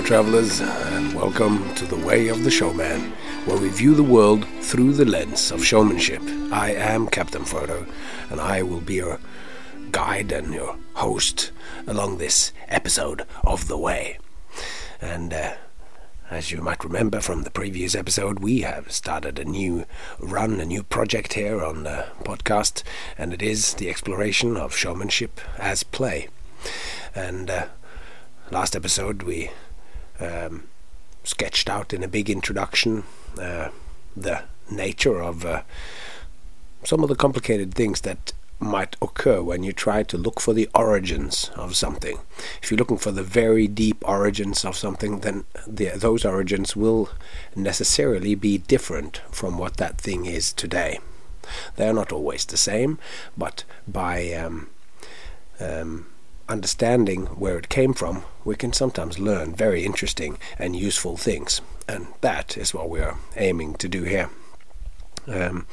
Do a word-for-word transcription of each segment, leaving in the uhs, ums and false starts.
travelers, and welcome to The Way of the Showman, where we view the world through the lens of showmanship. I am Captain Frodo, and I will be your guide and your host along this episode of The Way. And uh, as you might remember from the previous episode, we have started a new run, a new project here on the podcast, and it is the exploration of showmanship as play. And uh, last episode we um, sketched out in a big introduction uh, the nature of uh, some of the complicated things that might occur when you try to look for the origins of something. If you're looking for the very deep origins of something, then the, those origins will necessarily be different from what that thing is today. They're not always the same, but by um, um, understanding where it came from, we can sometimes learn very interesting and useful things, and that is what we are aiming to do here. Um,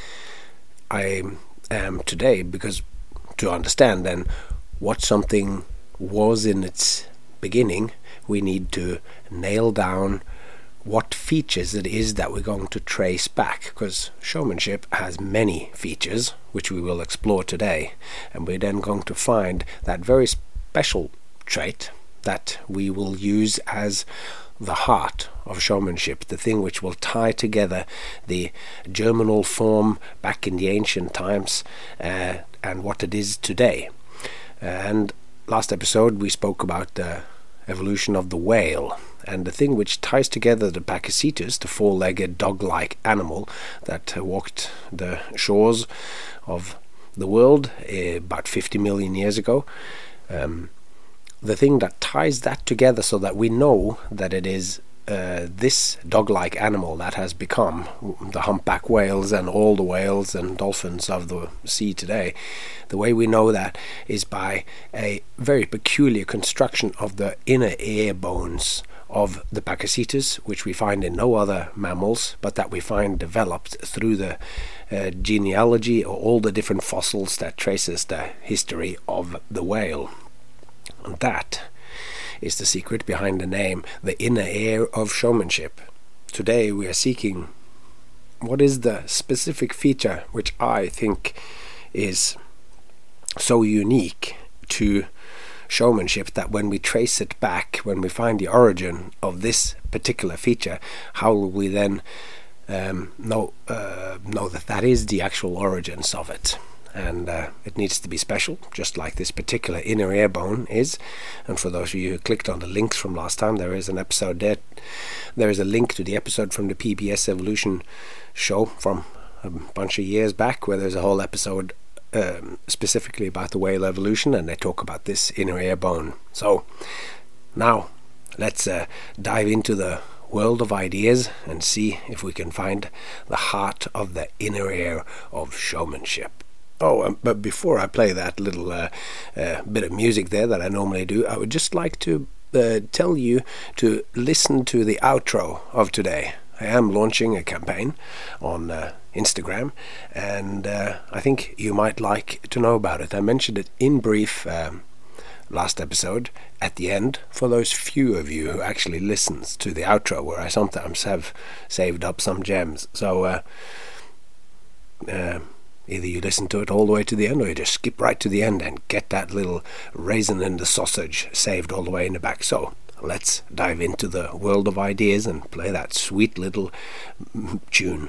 I am today because to understand then what something was in its beginning, we need to nail down what features it is that we're going to trace back, because showmanship has many features which we will explore today, and we're then going to find that very special trait that we will use as the heart of showmanship, the thing which will tie together the germinal form back in the ancient times uh, and what it is today. And last episode we spoke about the evolution of the whale, and the thing which ties together the Pakicetus, the four-legged dog-like animal that uh, walked the shores of the world uh, about fifty million years ago. Um, the thing that ties that together so that we know that it is uh, this dog-like animal that has become the humpback whales and all the whales and dolphins of the sea today. The way we know that is by a very peculiar construction of the inner ear bones of the Pakicetus, which we find in no other mammals, but that we find developed through the uh, genealogy or all the different fossils that traces the history of the whale. And that is the secret behind the name, the inner ear of showmanship. Today we are seeking what is the specific feature which I think is so unique to showmanship that when we trace it back, when we find the origin of this particular feature, how will we then um, know uh, know that that is the actual origins of it? And uh, it needs to be special, just like this particular inner ear bone is. And for those of you who clicked on the links from last time, there is an episode there. There is a link to the episode from the P B S Evolution show from a bunch of years back, where there's a whole episode Um, specifically about the whale evolution, and they talk about this inner ear bone. So now let's uh, dive into the world of ideas and see if we can find the heart of the inner ear of showmanship. Oh, um, but before I play that little uh, uh, bit of music there that I normally do, I would just like to uh, tell you to listen to the outro of today. I am launching a campaign on uh, Instagram, and uh, I think you might like to know about it. I mentioned it in brief um, last episode at the end for those few of you who actually listens to the outro, where I sometimes have saved up some gems. So uh, uh, either you listen to it all the way to the end, or you just skip right to the end and get that little raisin in the sausage saved all the way in the back. So let's dive into the world of ideas and play that sweet little tune.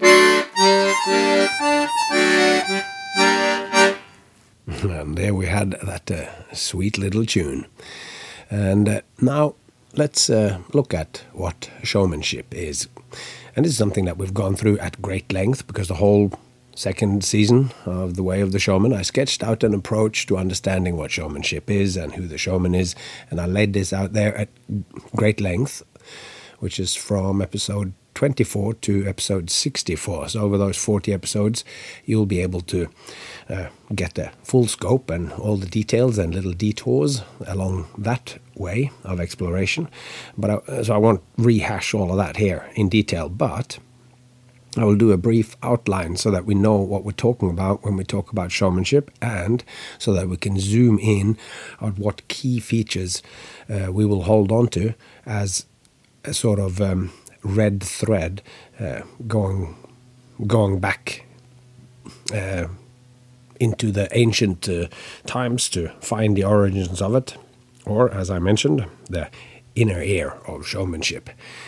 And there we had that uh, sweet little tune. And uh, now let's uh, look at what showmanship is. And this is something that we've gone through at great length, because the whole second season of The Way of the Showman, I sketched out an approach to understanding what showmanship is and who the showman is, and I laid this out there at great length, which is from episode twenty-four to episode sixty-four. So over those forty episodes, you'll be able to uh, get the full scope and all the details and little detours along that way of exploration. But I, so I won't rehash all of that here in detail, but I will do a brief outline so that we know what we're talking about when we talk about showmanship, and so that we can zoom in on what key features uh, we will hold on to as a sort of um, red thread uh, going going back uh, into the ancient uh, times to find the origins of it, or, as I mentioned, the inner ear of showmanship.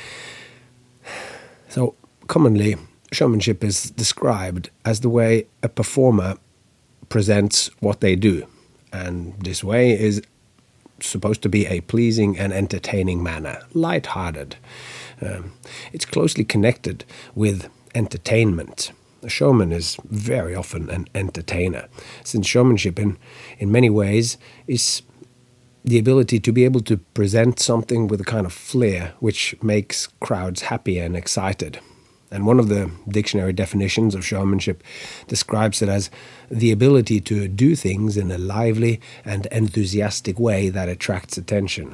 So, commonly, showmanship is described as the way a performer presents what they do, and this way is supposed to be a pleasing and entertaining manner, light-hearted. Um, it's closely connected with entertainment. A showman is very often an entertainer, since showmanship in, in many ways is the ability to be able to present something with a kind of flair which makes crowds happy and excited. And one of the dictionary definitions of showmanship describes it as the ability to do things in a lively and enthusiastic way that attracts attention.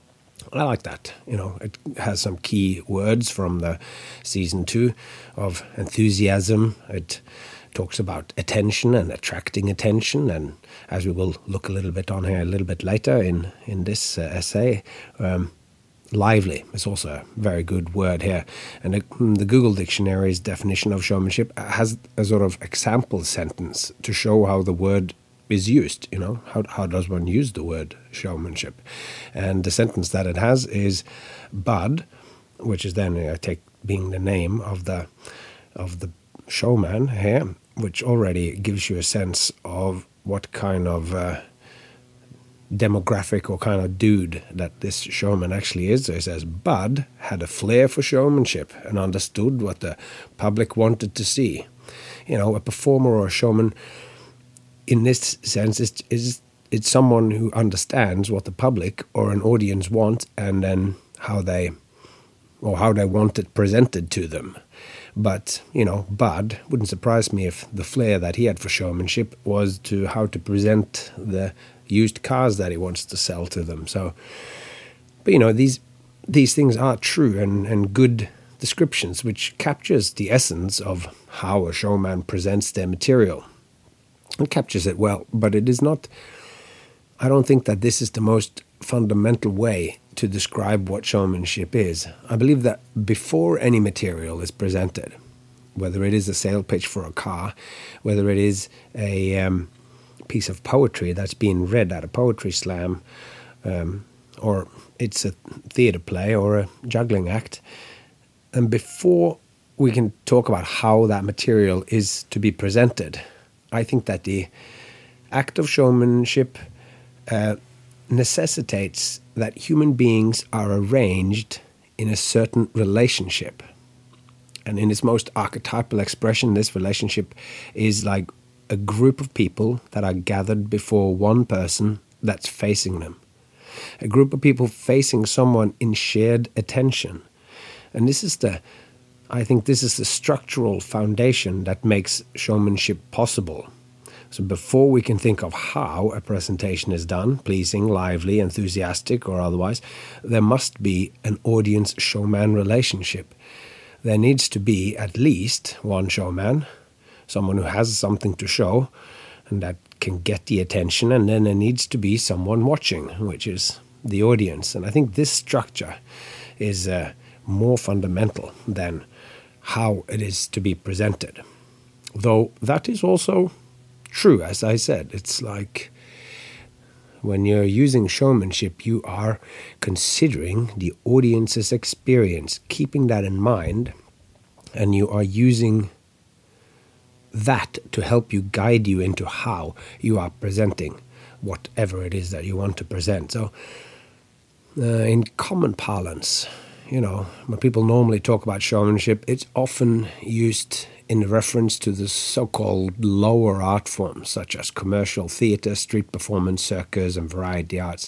I like that. You know, it has some key words from the season two of enthusiasm. It talks about attention and attracting attention, and as we will look a little bit on here a little bit later in, in this uh, essay, um, lively is also a very good word here. And the, the Google Dictionary's definition of showmanship has a sort of example sentence to show how the word is used. You know, how how does one use the word showmanship? And the sentence that it has is Bud, which is then I take being the name of the of the showman here, which already gives you a sense of what kind of uh, demographic or kind of dude that this showman actually is. So it says Bud had a flair for showmanship and understood what the public wanted to see. You know, a performer or a showman in this sense is is it's someone who understands what the public or an audience want, and then how they or how they want it presented to them. But, you know, Bud, wouldn't surprise me if the flair that he had for showmanship was to how to present the used cars that he wants to sell to them. So, but, you know, these these things are true and, and good descriptions, which captures the essence of how a showman presents their material. It captures it well, but it is not, I don't think that this is the most fundamental way to describe what showmanship is. I believe that before any material is presented, whether it is a sale pitch for a car, whether it is a um, piece of poetry that's being read at a poetry slam, um, or it's a theatre play or a juggling act, and before we can talk about how that material is to be presented, I think that the act of showmanship uh, necessitates that human beings are arranged in a certain relationship. And in its most archetypal expression, this relationship is like a group of people that are gathered before one person that's facing them. A group of people facing someone in shared attention. And this is the, I think this is the structural foundation that makes showmanship possible. So before we can think of how a presentation is done, pleasing, lively, enthusiastic, or otherwise, there must be an audience-showman relationship. There needs to be at least one showman, someone who has something to show, and that can get the attention, and then there needs to be someone watching, which is the audience. And I think this structure is uh, more fundamental than how it is to be presented. Though that is also true, as I said. It's like when you're using showmanship, you are considering the audience's experience, keeping that in mind, and you are using that to help you guide you into how you are presenting whatever it is that you want to present. So uh, in common parlance, you know, when people normally talk about showmanship, it's often used in reference to the so-called lower art forms, such as commercial theatre, street performance, circus, and variety arts.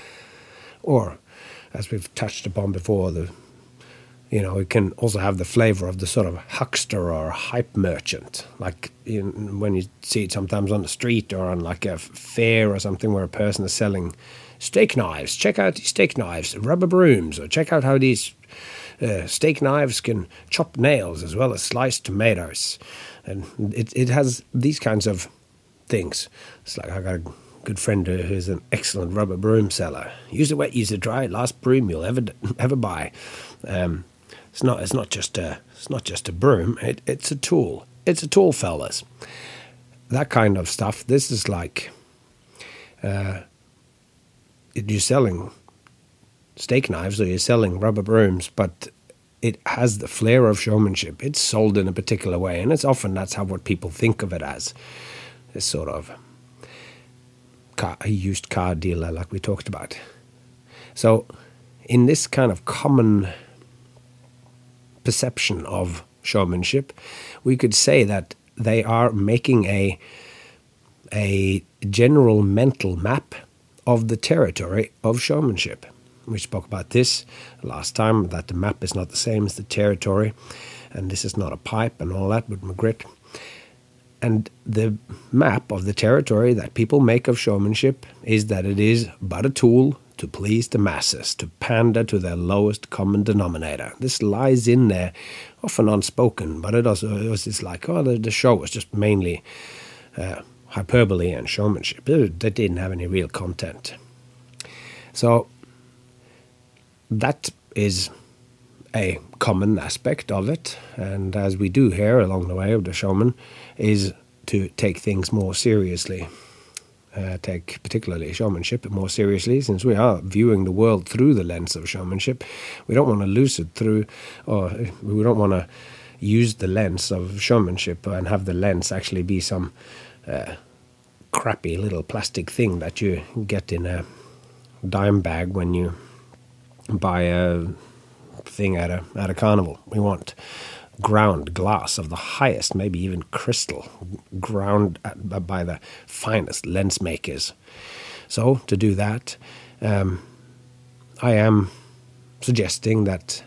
Or, as we've touched upon before, the you know, it can also have the flavor of the sort of huckster or hype merchant, like in, when you see it sometimes on the street or on like a fair or something where a person is selling steak knives. Check out these steak knives, rubber brooms, or check out how these Uh, steak knives can chop nails as well as slice tomatoes. And it, it has these kinds of things. It's like I got a good friend who's an excellent rubber broom seller. Use it wet, use it dry. Last broom you'll ever ever buy. Um, it's not. It's not just a. It's not just a broom. It, it's a tool. It's a tool, fellas. That kind of stuff. This is like. Uh, you're selling steak knives or you're selling rubber brooms, but it has the flair of showmanship. It's sold in a particular way, and it's often that's how what people think of it as. This sort of car, a used car dealer like we talked about. So in this kind of common perception of showmanship, we could say that they are making a a general mental map of the territory of showmanship. We spoke about this last time, that the map is not the same as the territory, and this is not a pipe and all that with Magritte. And the map of the territory that people make of showmanship is that it is but a tool to please the masses, to pander to their lowest common denominator. This lies in there, often unspoken, but it also it was, it's like, oh, the, the show was just mainly uh, hyperbole and showmanship. It, they didn't have any real content. So that is a common aspect of it, and as we do here along the way of the showman, is to take things more seriously, uh, take particularly showmanship more seriously, since we are viewing the world through the lens of showmanship. We don't want to lose it through, or we don't want to use the lens of showmanship and have the lens actually be some uh, crappy little plastic thing that you get in a dime bag when you buy a thing at a at a carnival. We want ground glass of the highest, maybe even crystal, ground at, by the finest lens makers. So to do that, um, I am suggesting that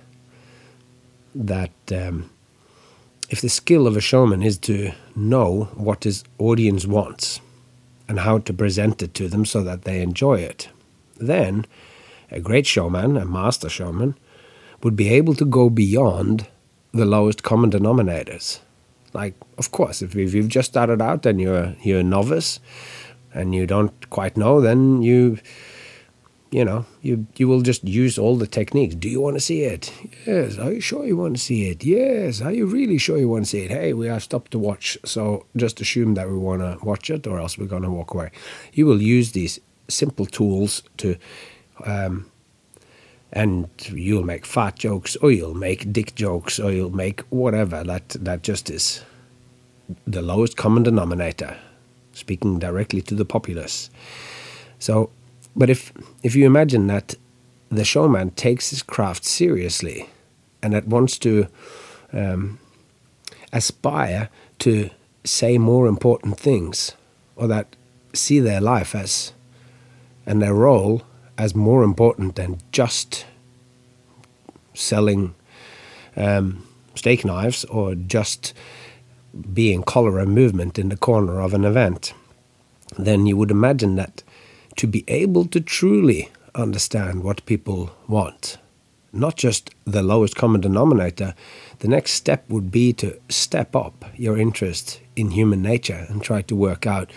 that um, if the skill of a showman is to know what his audience wants and how to present it to them so that they enjoy it, then a great showman, a master showman, would be able to go beyond the lowest common denominators. Like, of course, if you've just started out and you're you're a novice and you don't quite know, then you, you know, you you will just use all the techniques. Do you want to see it? Yes. Are you sure you want to see it? Yes. Are you really sure you want to see it? Hey, we have stopped to watch, so just assume that we want to watch it, or else we're going to walk away. You will use these simple tools to Um, and you'll make fat jokes, or you'll make dick jokes, or you'll make whatever. That that just is the lowest common denominator, speaking directly to the populace. So, but if if you imagine that the showman takes his craft seriously, and that wants to um, aspire to say more important things, or that see their life as and their role as more important than just selling um, steak knives or just being cholera movement in the corner of an event, then you would imagine that to be able to truly understand what people want, not just the lowest common denominator, the next step would be to step up your interest in human nature and try to work out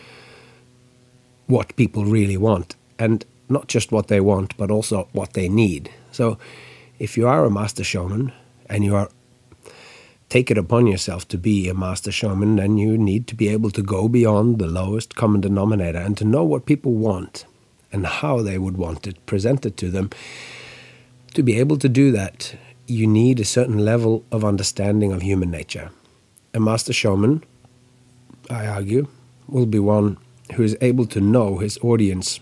what people really want. And not just what they want, but also what they need. So if you are a master showman and you are take it upon yourself to be a master showman, then you need to be able to go beyond the lowest common denominator and to know what people want and how they would want it presented to them. To be able to do that, you need a certain level of understanding of human nature. A master showman, I argue, will be one who is able to know his audience.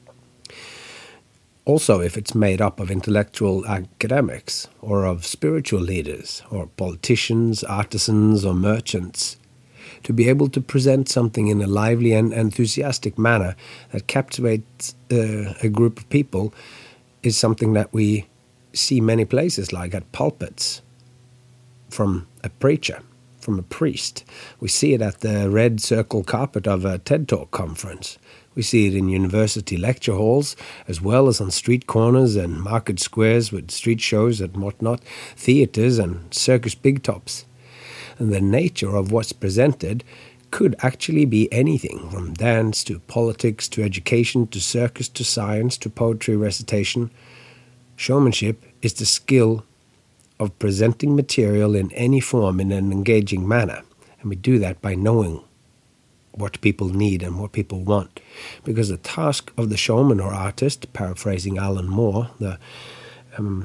Also, if it's made up of intellectual academics, or of spiritual leaders, or politicians, artisans, or merchants, to be able to present something in a lively and enthusiastic manner that captivates uh, a group of people is something that we see many places, like at pulpits from a preacher. from a priest. We see it at the red circle carpet of a TED Talk conference. We see it in university lecture halls, as well as on street corners and market squares with street shows and whatnot, theatres and circus big tops. And the nature of what's presented could actually be anything, from dance to politics to education to circus to science to poetry recitation. Showmanship is the skill of presenting material in any form in an engaging manner, and we do that by knowing what people need and what people want. Because the task of the showman or artist, paraphrasing Alan Moore, the um,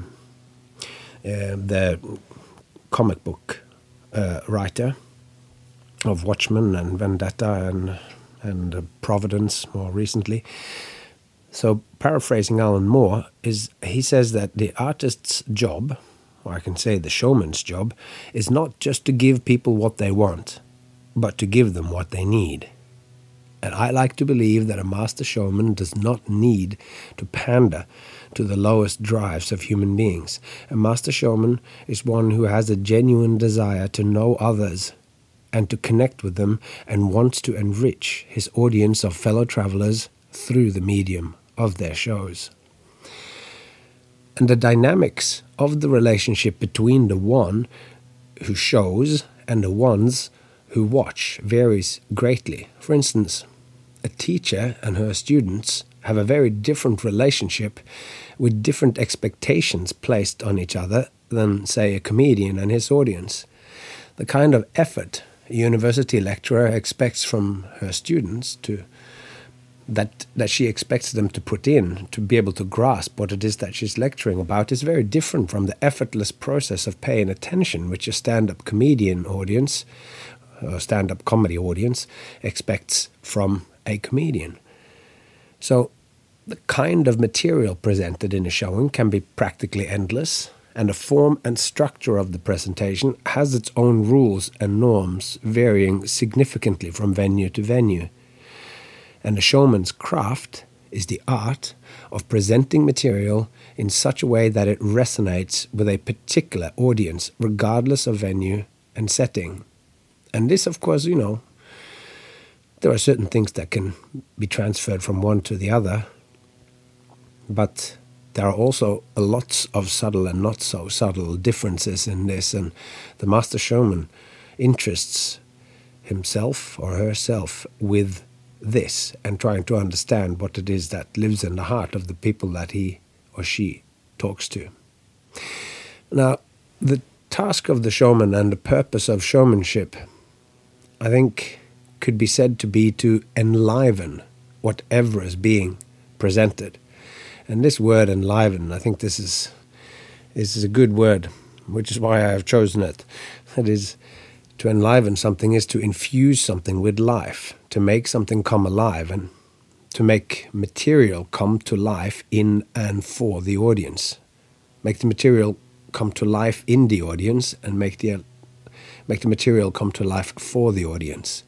uh, the comic book uh, writer of Watchmen and Vendetta and and uh, Providence more recently. So paraphrasing Alan Moore, is he says that the artist's job, or I can say the showman's job, is not just to give people what they want, but to give them what they need. And I like to believe that a master showman does not need to pander to the lowest drives of human beings. A master showman is one who has a genuine desire to know others and to connect with them, and wants to enrich his audience of fellow travelers through the medium of their shows. And the dynamics of the relationship between the one who shows and the ones who watch varies greatly. For instance, a teacher and her students have a very different relationship with different expectations placed on each other than, say, a comedian and his audience. The kind of effort a university lecturer expects from her students to that that she expects them to put in to be able to grasp what it is that she's lecturing about is very different from the effortless process of paying attention which a stand-up comedian audience, or stand-up comedy audience, expects from a comedian. So the kind of material presented in a showing can be practically endless, and the form and structure of the presentation has its own rules and norms, varying significantly from venue to venue. And the showman's craft is the art of presenting material in such a way that it resonates with a particular audience, regardless of venue and setting. And this, of course, you know, there are certain things that can be transferred from one to the other, but there are also lots of subtle and not so subtle differences in this, and the master showman interests himself or herself with this and trying to understand what it is that lives in the heart of the people that he or she talks to. Now, the task of the showman and the purpose of showmanship, I think, could be said to be to enliven whatever is being presented. And this word enliven, I think this is is a good word, which is why I have chosen it. That is, to enliven something is to infuse something with life, to make something come alive, and to make material come to life in and for the audience. Make the material come to life in the audience, and make the make the material come to life for the audience.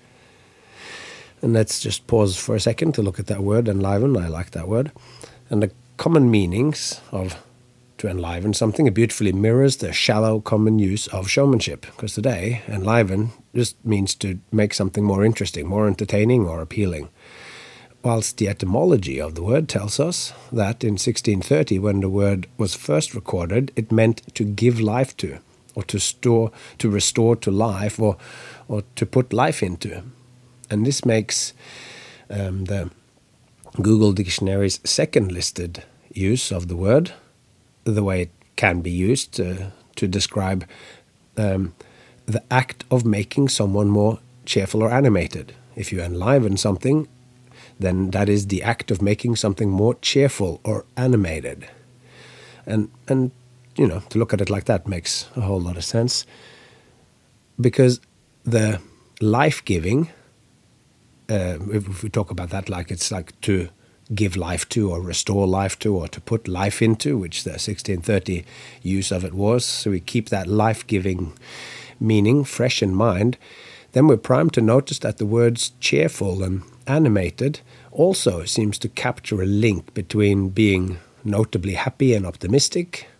And let's just pause for a second to look at that word, enliven. I like that word. And the common meanings of to enliven something, it beautifully mirrors the shallow common use of showmanship. Because today, enliven just means to make something more interesting, more entertaining or appealing. Whilst the etymology of the word tells us that in sixteen thirty, when the word was first recorded, it meant to give life to, or to store, to restore to life, or or to put life into. And this makes um, the Google Dictionary's second listed use of the word, the way it can be used uh, to describe um, the act of making someone more cheerful or animated. If you enliven something, then that is the act of making something more cheerful or animated. And, and you know, to look at it like that makes a whole lot of sense. Because the life-giving, uh, if we talk about that like it's like to give life to or restore life to or to put life into, which the sixteen thirty use of it was, so we keep that life-giving meaning fresh in mind, then we're primed to notice that the words cheerful and animated also seems to capture a link between being notably happy and optimistic,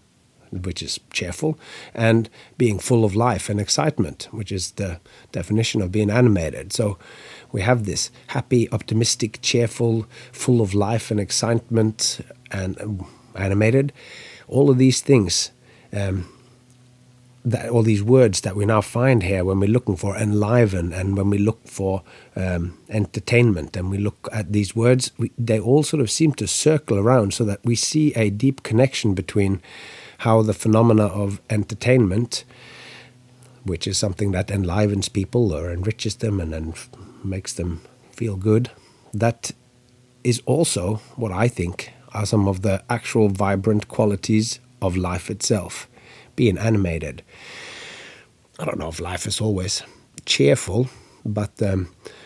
which is cheerful, and being full of life and excitement, which is the definition of being animated. So we have this happy, optimistic, cheerful, full of life and excitement, and um, animated. All of these things, um, that all these words that we now find here when we're looking for enliven and when we look for um, entertainment, and we look at these words, we, they all sort of seem to circle around so that we see a deep connection between how the phenomena of entertainment, which is something that enlivens people or enriches them and then makes them feel good, that is also what I think are some of the actual vibrant qualities of life itself, being animated. I don't know if life is always cheerful, but um,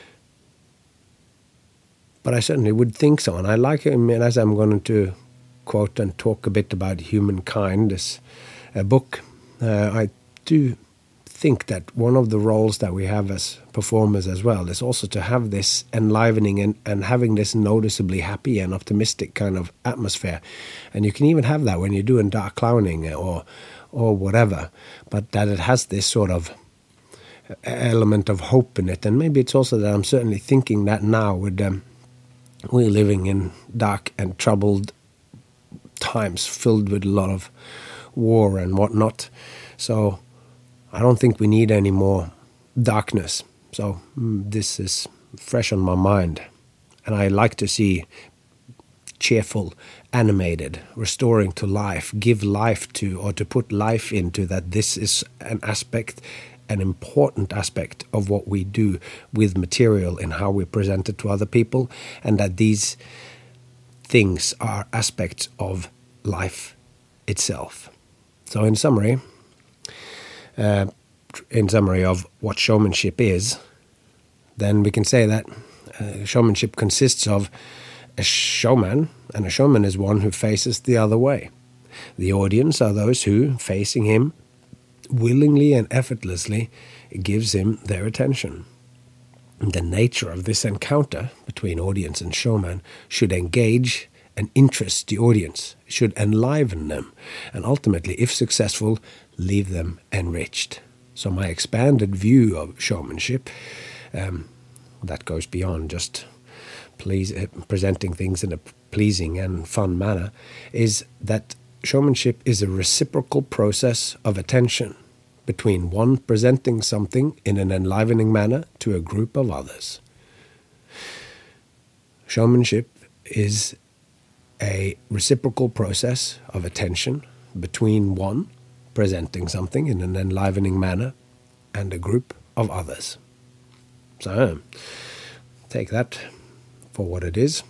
but I certainly would think so. And I like it, I mean, as I'm going to quote and talk a bit about Humankind, this uh, book, uh, I do think that one of the roles that we have as performers as well is also to have this enlivening and, and having this noticeably happy and optimistic kind of atmosphere. And you can even have that when you're doing dark clowning or or whatever, but that it has this sort of element of hope in it. And maybe it's also that I'm certainly thinking that now with um, we're living in dark and troubled times filled with a lot of war and whatnot. So I don't think we need any more darkness. So mm, this is fresh on my mind. And I like to see cheerful, animated, restoring to life, give life to, or to put life into, that this is an aspect, an important aspect of what we do with material and how we present it to other people, and that these things are aspects of life itself. So in summary, uh, in summary of what showmanship is, then we can say that uh, showmanship consists of a showman, and a showman is one who faces the other way. The audience are those who, facing him, willingly and effortlessly gives him their attention. The nature of this encounter between audience and showman should engage and interest the audience, should enliven them, and ultimately, if successful, leave them enriched. So my expanded view of showmanship, um, that goes beyond just please, uh, presenting things in a pleasing and fun manner, is that showmanship is a reciprocal process of attention between one presenting something in an enlivening manner to a group of others. Showmanship is a reciprocal process of attention between one presenting something in an enlivening manner and a group of others. So, take that for what it is.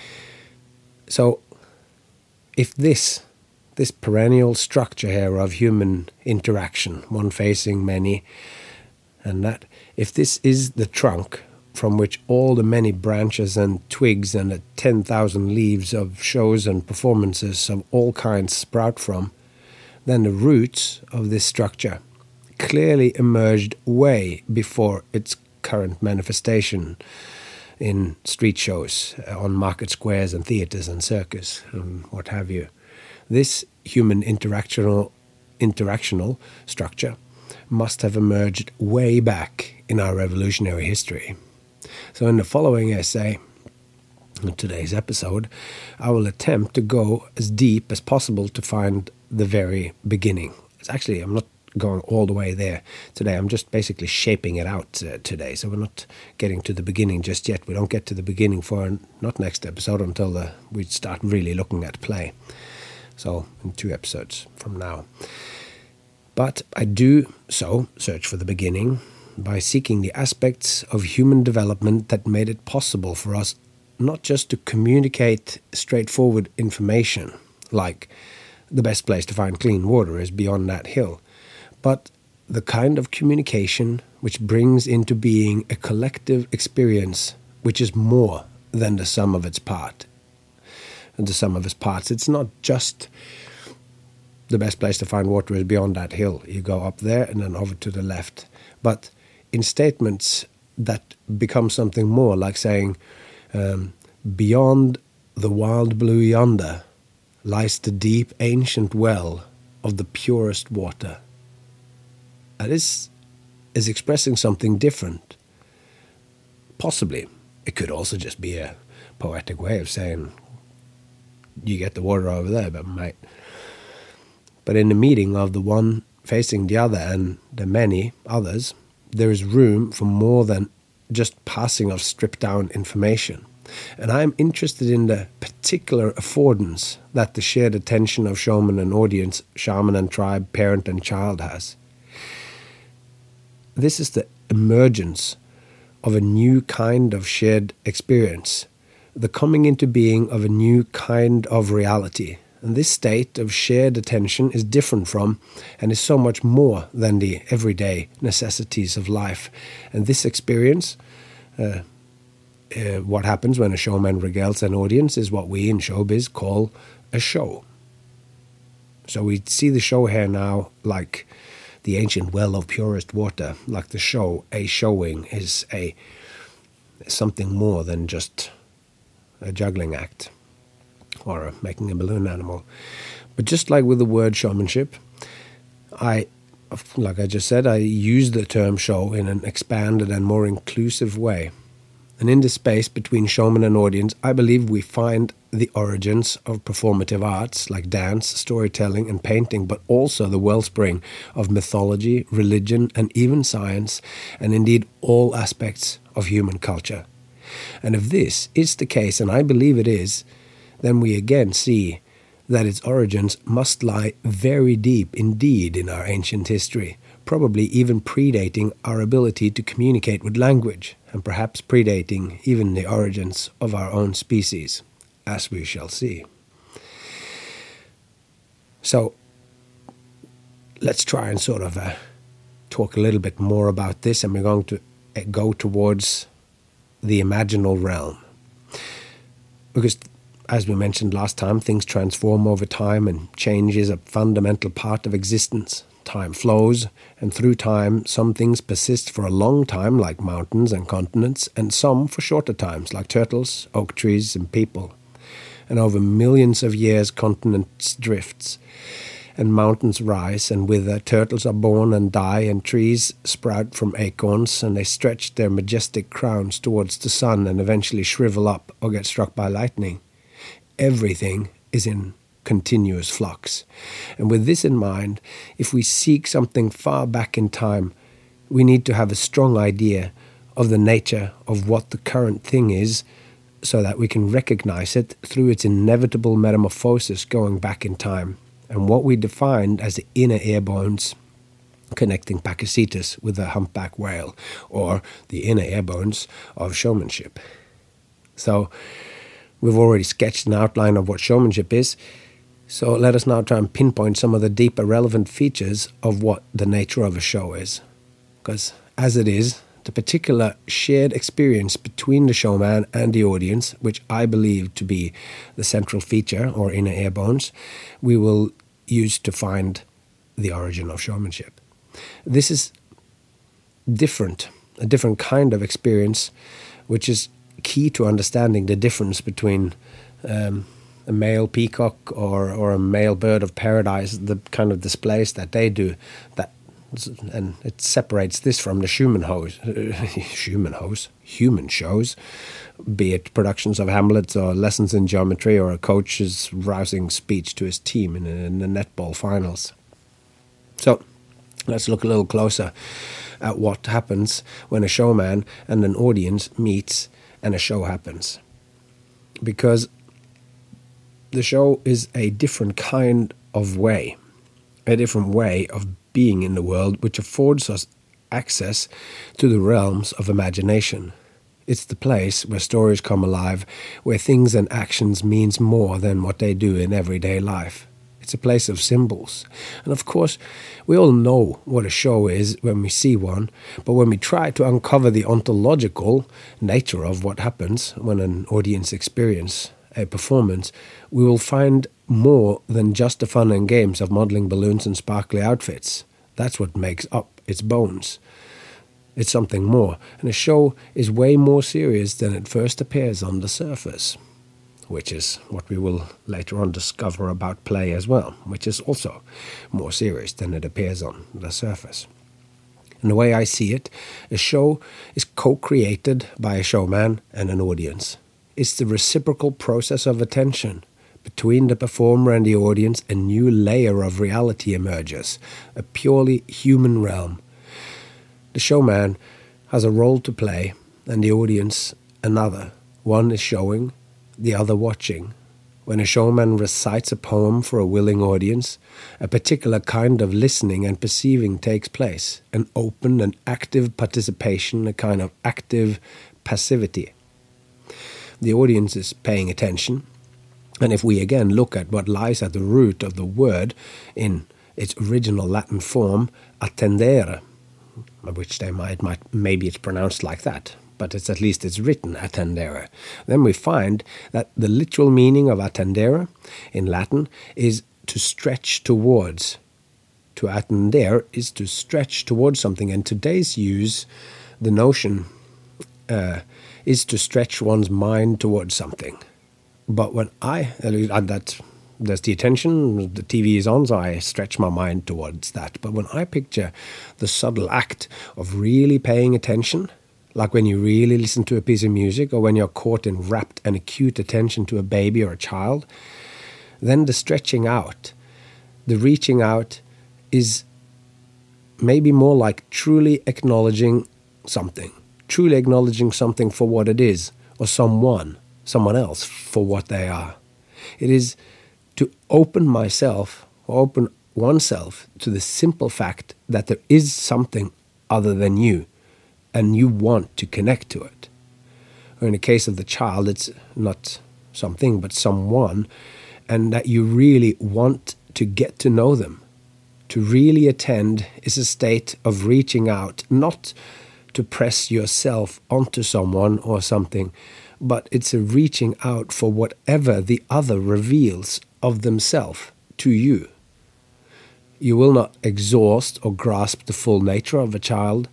So, if this this perennial structure here of human interaction, one facing many, and that, if this is the trunk from which all the many branches and twigs and the ten thousand leaves of shows and performances of all kinds sprout from, then the roots of this structure clearly emerged way before its current manifestation in street shows, on market squares and theaters and circus and what have you. This human interactional interactional structure must have emerged way back in our revolutionary history. So in the following essay, in today's episode, I will attempt to go as deep as possible to find the very beginning. It's actually, I'm not going all the way there today. I'm just basically shaping it out uh, today. So we're not getting to the beginning just yet. We don't get to the beginning for not next episode until the, we start really looking at play. So in two episodes from now. But I do so search for the beginning by seeking the aspects of human development that made it possible for us not just to communicate straightforward information, like the best place to find clean water is beyond that hill, but the kind of communication which brings into being a collective experience which is more than the sum of its part. And the sum of its parts, it's not just the best place to find water is beyond that hill. You go up there and then over to the left. But in statements that become something more, like saying, um, beyond the wild blue yonder lies the deep ancient well of the purest water. That is, is expressing something different. Possibly, it could also just be a poetic way of saying, you get the water over there, but mate. But in the meeting of the one facing the other and the many others, there is room for more than just passing of stripped down information. And I am interested in the particular affordance that the shared attention of showman and audience, shaman and tribe, parent and child has. This is the emergence of a new kind of shared experience, the coming into being of a new kind of reality. And this state of shared attention is different from and is so much more than the everyday necessities of life. And this experience, uh, uh, what happens when a showman regales an audience, is what we in showbiz call a show. So we see the show here now like the ancient well of purest water, like the show. A showing is a something more than just a juggling act or making a balloon animal. But just like with the word showmanship, I, like I just said, I use the term show in an expanded and more inclusive way. And in the space between showman and audience, I believe we find the origins of performative arts like dance, storytelling and painting, but also the wellspring of mythology, religion and even science, and indeed all aspects of human culture. And if this is the case, and I believe it is, then we again see that its origins must lie very deep indeed in our ancient history, probably even predating our ability to communicate with language, and perhaps predating even the origins of our own species, as we shall see. So, let's try and sort of uh, talk a little bit more about this, and we're going to uh, go towards the imaginal realm. Because, as we mentioned last time, things transform over time, and change is a fundamental part of existence. Time flows, and through time some things persist for a long time, like mountains and continents, and some for shorter times, like turtles, oak trees and people. And over millions of years continents drifts, and mountains rise and wither, turtles are born and die, and trees sprout from acorns, and they stretch their majestic crowns towards the sun and eventually shrivel up or get struck by lightning. Everything is in continuous flux. And with this in mind, if we seek something far back in time, we need to have a strong idea of the nature of what the current thing is, so that we can recognize it through its inevitable metamorphosis going back in time, and what we defined as the inner ear bones connecting Pakicetus with the humpback whale, or the inner ear bones of showmanship. So, we've already sketched an outline of what showmanship is, so let us now try and pinpoint some of the deeper relevant features of what the nature of a show is. Because, as it is, the particular shared experience between the showman and the audience, which I believe to be the central feature, or inner ear bones, we will use to find the origin of showmanship. This is different, a different kind of experience, which is key to understanding the difference between um, a male peacock or, or a male bird of paradise, the kind of displays that they do, that and it separates this from the human shows, human shows, human shows, be it productions of Hamlet or lessons in geometry or a coach's rousing speech to his team in, in the netball finals. So let's look a little closer at what happens when a showman and an audience meets and a show happens. Because the show is a different kind of way, a different way of being in the world, which affords us access to the realms of imagination. It's the place where stories come alive, where things and actions means more than what they do in everyday life. It's a place of symbols. And of course, we all know what a show is when we see one, but when we try to uncover the ontological nature of what happens when an audience experiences a performance, we will find more than just the fun and games of modeling balloons and sparkly outfits. That's what makes up its bones. It's something more, and a show is way more serious than it first appears on the surface. which is what we will later on discover about play as well, which is also more serious than it appears on the surface. And the way I see it, a show is co-created by a showman and an audience. It's the reciprocal process of attention. Between the performer and the audience, a new layer of reality emerges, a purely human realm. The showman has a role to play, and the audience another. One is showing, the other watching. When a showman recites a poem for a willing audience, a particular kind of listening and perceiving takes place, an open and active participation, a kind of active passivity. The audience is paying attention, and if we again look at what lies at the root of the word in its original Latin form, attendere, which they might, might maybe it's pronounced like that, but it's at least it's written attendere. Then we find that the literal meaning of attendere in Latin is to stretch towards. To attendere is to stretch towards something, and today's use, the notion uh, is to stretch one's mind towards something. But when I, uh, that there's the attention, the T V is on, so I stretch my mind towards that. But when I picture the subtle act of really paying attention, like when you really listen to a piece of music, or when you're caught in rapt and acute attention to a baby or a child, then the stretching out, the reaching out, is maybe more like truly acknowledging something, truly acknowledging something for what it is, or someone, someone else for what they are. It is to open myself, or open oneself to the simple fact that there is something other than you, and you want to connect to it. Or in the case of the child, it's not something, but someone, and that you really want to get to know them. To really attend is a state of reaching out, not to press yourself onto someone or something, but it's a reaching out for whatever the other reveals of themselves to you. You will not exhaust or grasp the full nature of a child,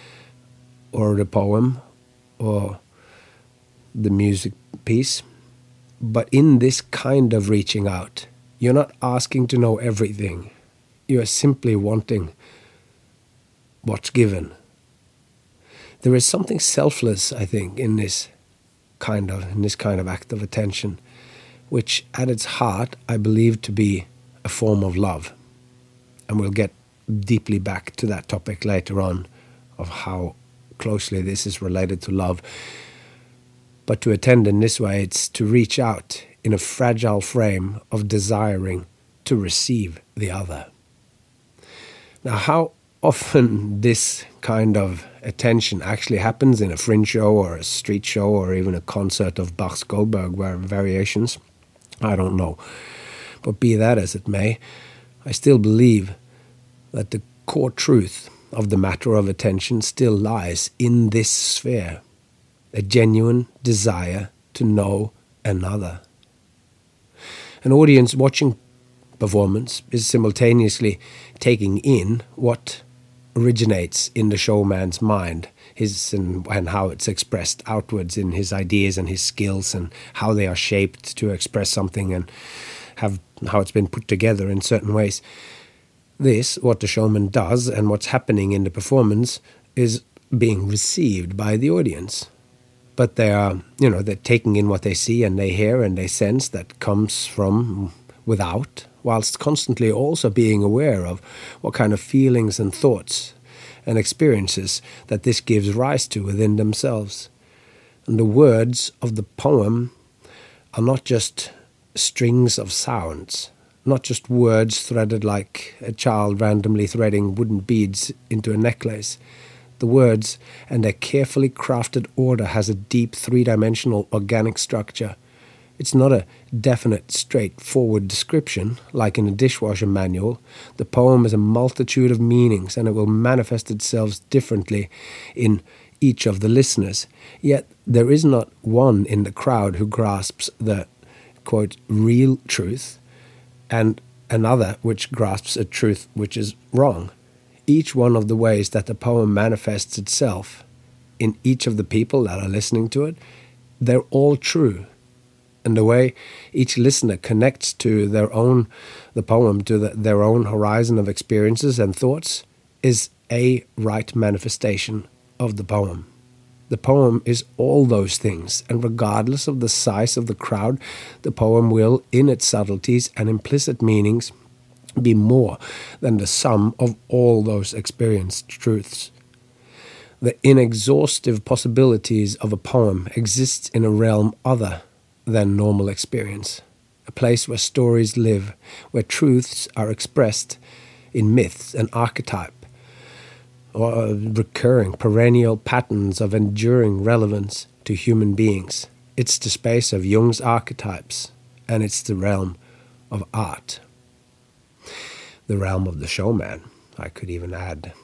or the poem, or the music piece. But in this kind of reaching out, you're not asking to know everything. You are simply wanting what's given. There is something selfless, I think, in this kind of in this kind of act of attention, which at its heart I believe to be a form of love. And we'll get deeply back to that topic later on, of how closely this is related to love. But to attend in this way, it's to reach out in a fragile frame of desiring to receive the other. Now, how often this kind of attention actually happens in a fringe show or a street show or even a concert of Bach's Goldberg variations, I don't know. But be that as it may, I still believe that the core truth of the matter of attention still lies in this sphere, a genuine desire to know another. An audience watching performance is simultaneously taking in what originates in the showman's mind, his and, and how it's expressed outwards in his ideas and his skills, and how they are shaped to express something, and have how it's been put together in certain ways. This, what the showman does and what's happening in the performance, is being received by the audience. But they are, you know, they're taking in what they see and they hear and they sense that comes from without, whilst constantly also being aware of what kind of feelings and thoughts and experiences that this gives rise to within themselves. And the words of the poem are not just strings of sounds, not just words threaded like a child randomly threading wooden beads into a necklace. The words and their carefully crafted order has a deep three-dimensional organic structure. It's not a definite, straightforward description, like in a dishwasher manual. The poem is a multitude of meanings, and it will manifest itself differently in each of the listeners. Yet there is not one in the crowd who grasps the, quote, real truth, and another which grasps a truth which is wrong. Each one of the ways that the poem manifests itself in each of the people that are listening to it, they're all true. And the way each listener connects to their own, the poem, to the, their own horizon of experiences and thoughts is a right manifestation of the poem. The poem is all those things, and regardless of the size of the crowd, the poem will, in its subtleties and implicit meanings, be more than the sum of all those experienced truths. The inexhaustive possibilities of a poem exist in a realm other than normal experience, a place where stories live, where truths are expressed in myths and archetype, or recurring perennial patterns of enduring relevance to human beings. It's the space of Jung's archetypes, and it's the realm of art. The realm of the showman, I could even add.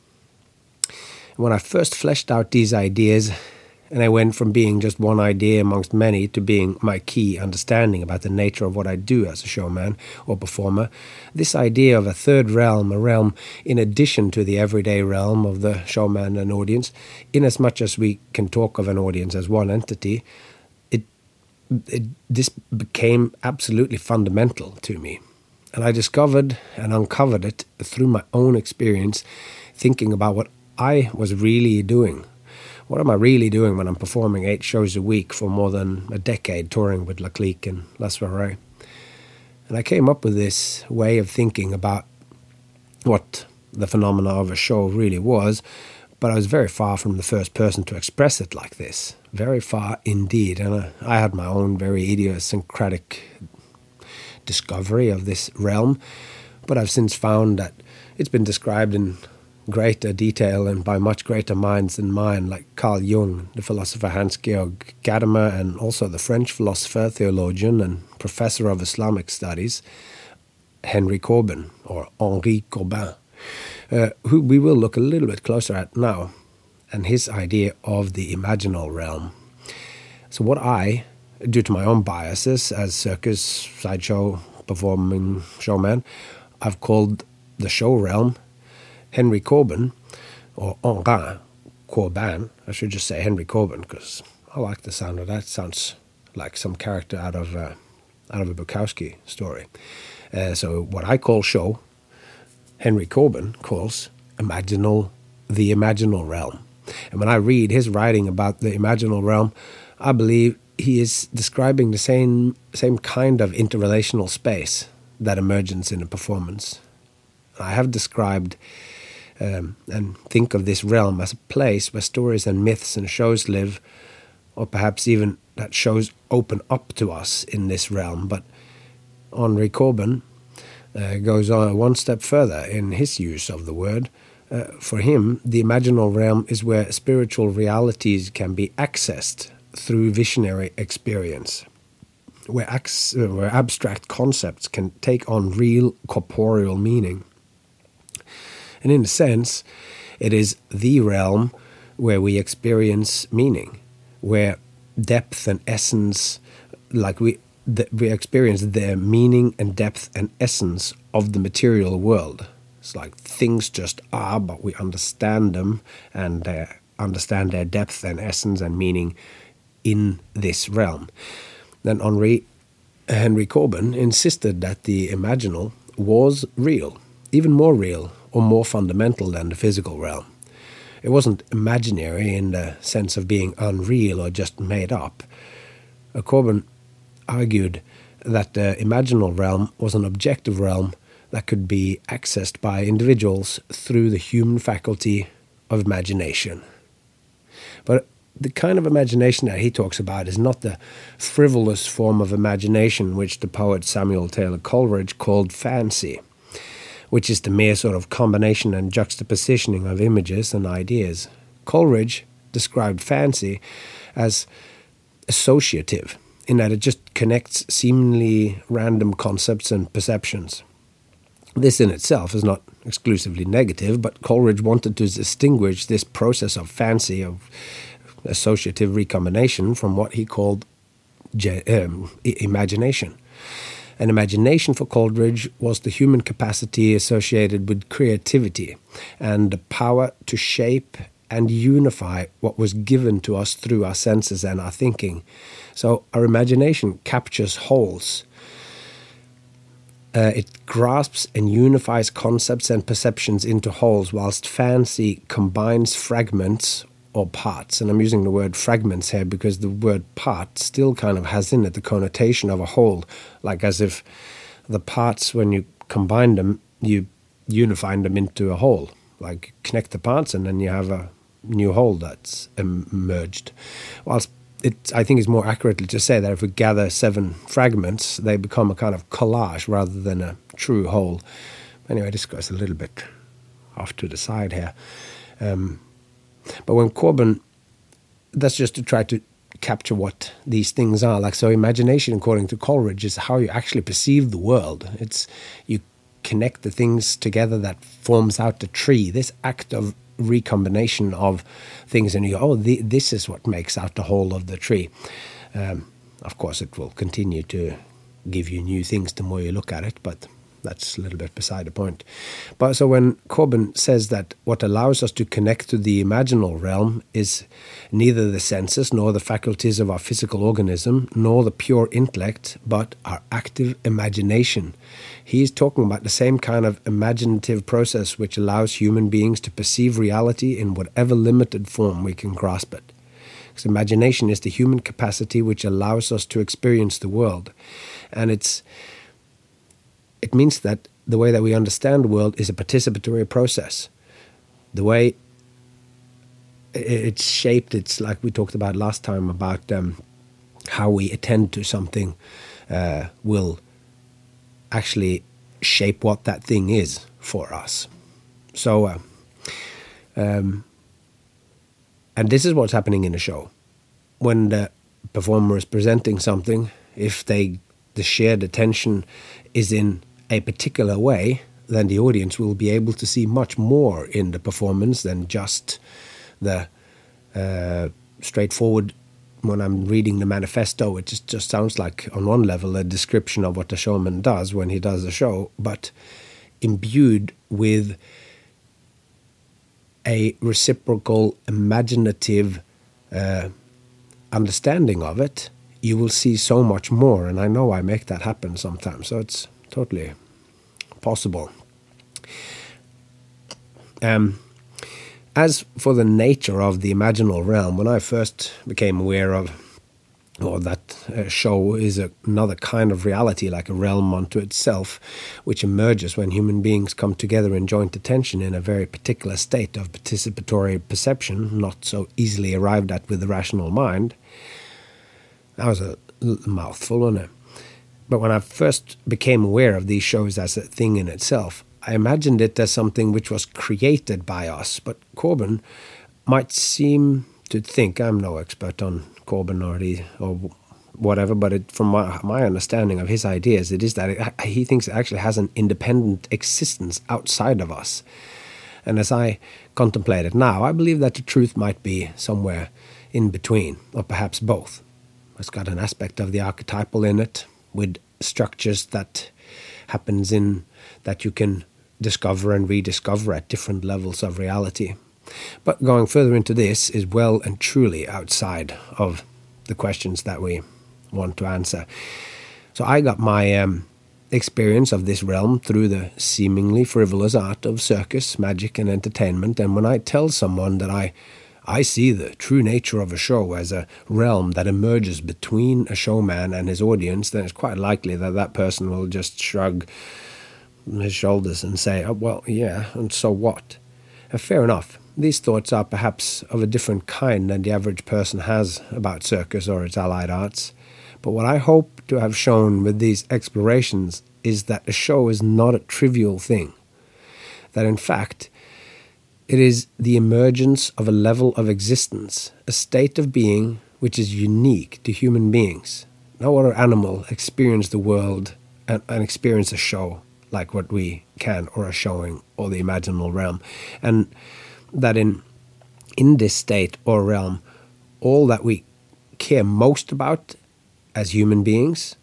When I first fleshed out these ideas, and I went from being just one idea amongst many to being my key understanding about the nature of what I do as a showman or performer, this idea of a third realm, a realm in addition to the everyday realm of the showman and audience, in as much as we can talk of an audience as one entity, it, it this became absolutely fundamental to me. And I discovered and uncovered it through my own experience, thinking about what I was really doing. What am I really doing when I'm performing eight shows a week for more than a decade, touring with La Clique and La Soirée? And I came up with this way of thinking about what the phenomena of a show really was, but I was very far from the first person to express it like this. Very far indeed. And I, I had my own very idiosyncratic discovery of this realm, but I've since found that it's been described in greater detail and by much greater minds than mine, like Carl Jung, the philosopher Hans-Georg Gadamer, and also the French philosopher, theologian, and professor of Islamic studies, Henry Corbin, or Henri Corbin, uh, who we will look a little bit closer at now, and his idea of the imaginal realm. So what I, due to my own biases as circus, sideshow, performing showman, I've called the show realm, Henry Corbin, or Henri Corbin, I should just say Henry Corbin, because I like the sound of that. It sounds like some character out of uh, out of a Bukowski story. Uh, so what I call show, Henry Corbin calls imaginal, the imaginal realm. And when I read his writing about the imaginal realm, I believe he is describing the same same kind of interrelational space that emerges in a performance. I have described Um, and think of this realm as a place where stories and myths and shows live, or perhaps even that shows open up to us in this realm. But Henry Corbin uh, goes on one step further in his use of the word. Uh, for him, the imaginal realm is where spiritual realities can be accessed through visionary experience, where, ac- where abstract concepts can take on real corporeal meaning. And in a sense, it is the realm where we experience meaning, where depth and essence, like we the, we experience the meaning and depth and essence of the material world. It's like things just are, but we understand them and uh, understand their depth and essence and meaning in this realm. Then Henry, Henry Corbin insisted that the imaginal was real, even more real, or more fundamental than the physical realm. It wasn't imaginary in the sense of being unreal or just made up. Corbin argued that the imaginal realm was an objective realm that could be accessed by individuals through the human faculty of imagination. But the kind of imagination that he talks about is not the frivolous form of imagination which the poet Samuel Taylor Coleridge called fancy, which is the mere sort of combination and juxtapositioning of images and ideas. Coleridge described fancy as associative, in that it just connects seemingly random concepts and perceptions. This in itself is not exclusively negative, but Coleridge wanted to distinguish this process of fancy, of associative recombination, from what he called um, imagination. And imagination for Coleridge was the human capacity associated with creativity and the power to shape and unify what was given to us through our senses and our thinking. So our imagination captures wholes. Uh, it grasps and unifies concepts and perceptions into wholes, whilst fancy combines fragments or parts. And I'm using the word fragments here because the word part still kind of has in it the connotation of a whole, like as if the parts, when you combine them, you unify them into a whole. Like connect the parts and then you have a new whole that's emerged. Whilst it, I think it's more accurately to say that if we gather seven fragments, they become a kind of collage rather than a true whole. Anyway, this goes a little bit off to the side here. Um, but when Corbin, that's just to try to capture what these things are. Like, so imagination, according to Coleridge, is how you actually perceive the world. It's, you connect the things together that forms out the tree. This act of recombination of things, and you go, oh, the, this is what makes out the whole of the tree. Um, of course, it will continue to give you new things the more you look at it, but that's a little bit beside the point. But so when Corbin says that what allows us to connect to the imaginal realm is neither the senses nor the faculties of our physical organism nor the pure intellect, but our active imagination. He is talking about the same kind of imaginative process which allows human beings to perceive reality in whatever limited form we can grasp it. Because imagination is the human capacity which allows us to experience the world. And it's it means that the way that we understand the world is a participatory process. The way it's shaped, it's like we talked about last time about um, how we attend to something uh, will actually shape what that thing is for us. So, uh, um, and this is what's happening in a show. When the performer is presenting something, if they the shared attention is in a particular way, then the audience will be able to see much more in the performance than just the uh, straightforward. When I'm reading the manifesto, it just, just sounds like, on one level, a description of what the showman does when he does a show, but imbued with a reciprocal, imaginative uh, understanding of it, you will see so much more. And I know I make that happen sometimes, so it's totally possible. Um, as for the nature of the imaginal realm, when I first became aware of or that uh, show is a, another kind of reality, like a realm unto itself, which emerges when human beings come together in joint attention in a very particular state of participatory perception, not so easily arrived at with the rational mind. That was a mouthful, wasn't it? But when I first became aware of these shows as a thing in itself, I imagined it as something which was created by us. But Corbin might seem to think, I'm no expert on Corbin or, the, or whatever, but it, from my, my understanding of his ideas, it is that it, he thinks it actually has an independent existence outside of us. And as I contemplate it now, I believe that the truth might be somewhere in between, or perhaps both. It's got an aspect of the archetypal in it, with structures that happens in that you can discover and rediscover at different levels of reality. But going further into this is well and truly outside of the questions that we want to answer. So I got my um, experience of this realm through the seemingly frivolous art of circus, magic, and entertainment. And when I tell someone that I I see the true nature of a show as a realm that emerges between a showman and his audience, then it's quite likely that that person will just shrug his shoulders and say, oh, well, yeah, and so what? Uh, fair enough. These thoughts are perhaps of a different kind than the average person has about circus or its allied arts. But what I hope to have shown with these explorations is that a show is not a trivial thing. That in fact, it is the emergence of a level of existence, a state of being which is unique to human beings. No other animal experiences the world and, and experience a show like what we can, or a showing, or the imaginal realm. And that in in this state or realm, all that we care most about as human beings,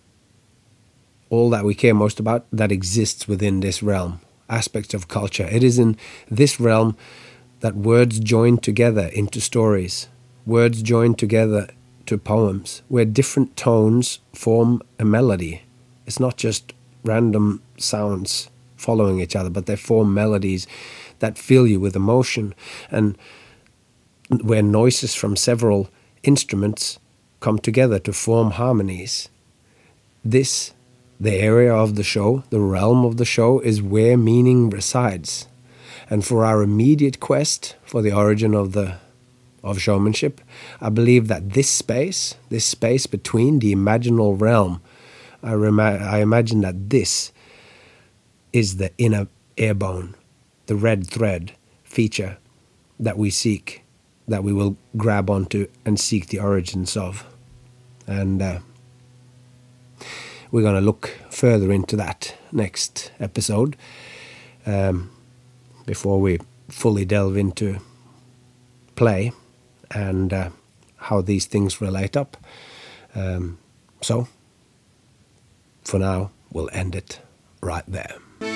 all that we care most about that exists within this realm, aspects of culture. It is in this realm that words join together into stories, words join together to poems, where different tones form a melody. It's not just random sounds following each other, but they form melodies that fill you with emotion, and where noises from several instruments come together to form harmonies. This, the area of the show, the realm of the show, is where meaning resides. And for our immediate quest for the origin of the of showmanship, I believe that this space, this space between the imaginal realm, I, rem- I imagine that this is the inner airbone, the red thread feature that we seek, that we will grab onto and seek the origins of. And uh, we're going to look further into that next episode, um, before we fully delve into play and uh, how these things relate up. Um, so, for now, we'll end it right there.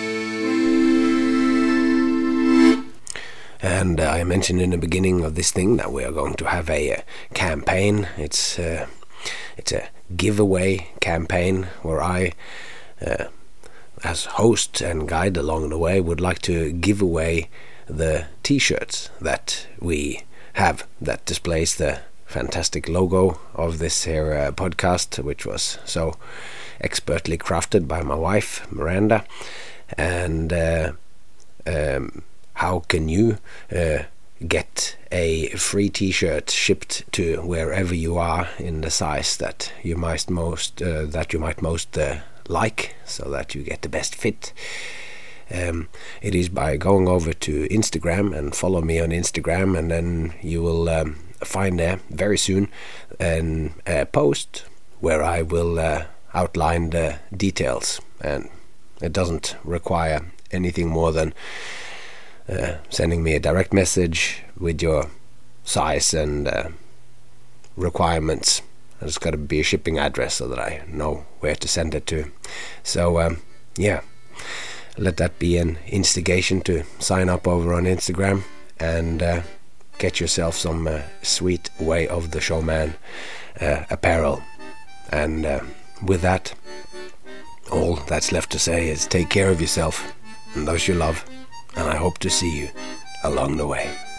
And uh, I mentioned in the beginning of this thing that we are going to have a, a campaign. It's uh, it's a giveaway campaign where I, uh, as host and guide along the way, would like to give away the T-shirts that we have that displays the fantastic logo of this here uh, podcast, which was so expertly crafted by my wife, Miranda. And uh, um, how can you uh, get a free T-shirt shipped to wherever you are in the size that you might most uh, that you might most uh, like, so that you get the best fit? Um, it is by going over to Instagram and follow me on Instagram, and then you will um, find there very soon an, a post where I will uh, outline the details, and it doesn't require anything more than uh, sending me a direct message with your size and uh, requirements. There's got to be a shipping address so that I know where to send it to. So um, yeah, let that be an instigation to sign up over on Instagram and uh, get yourself some uh, sweet Way of the Showman uh, apparel. And uh, with that, all that's left to say is take care of yourself and those you love, and I hope to see you along the way.